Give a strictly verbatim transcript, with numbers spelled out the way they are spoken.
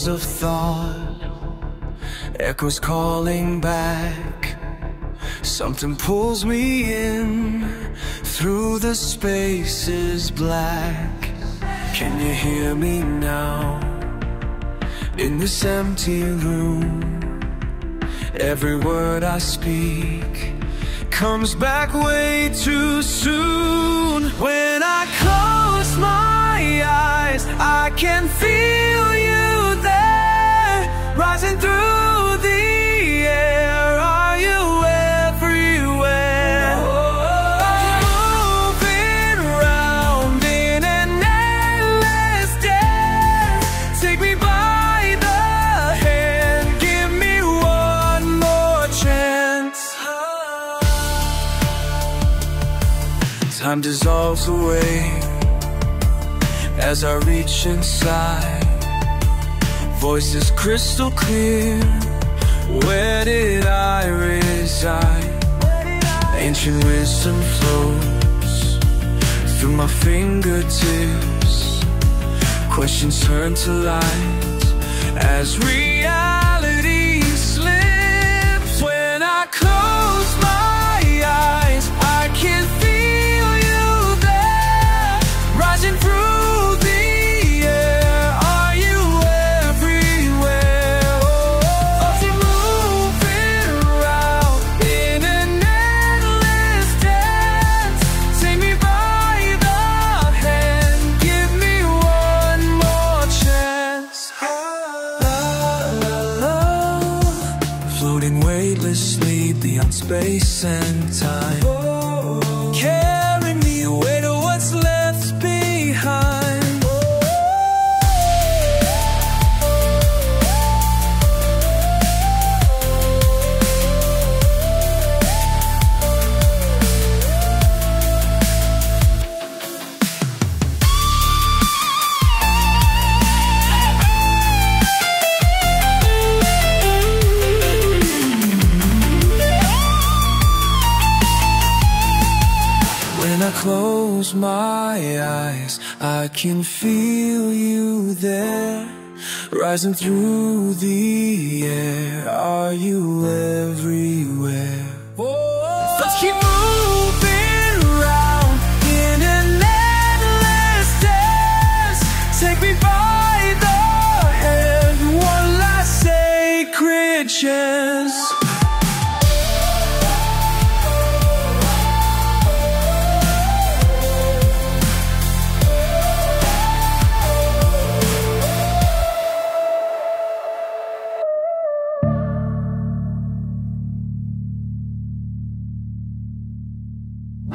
echoes of thought, echoes calling back. Something pulls me in through the spaces black. Can you hear me now? In this empty room, every word I speak comes back way too soon. When I close my eyes, I can feel you there, rising through the air. Are you everywhere? Moving round in an endless dance. Take me by the hand, give me one more chance. Time dissolves away as I reach inside. Voices crystal clear. Where did I reside? Ancient wisdom flows through my fingertips. Questions turn to light as reality slips. When I close my eyes, I can feel you there, rising through the air. Are you everywhere? Oh, moving around in an endless dance. Take me by the hand, give me one more chance. La, la, la. Floating weightlessly beyond space and time. Carry me away to what's left behind. When I close my eyes, I can feel you there, rising through the air. Are you everywhere? Let's keep moving around in an endless dance. Take me by the hand, one last sacred chance.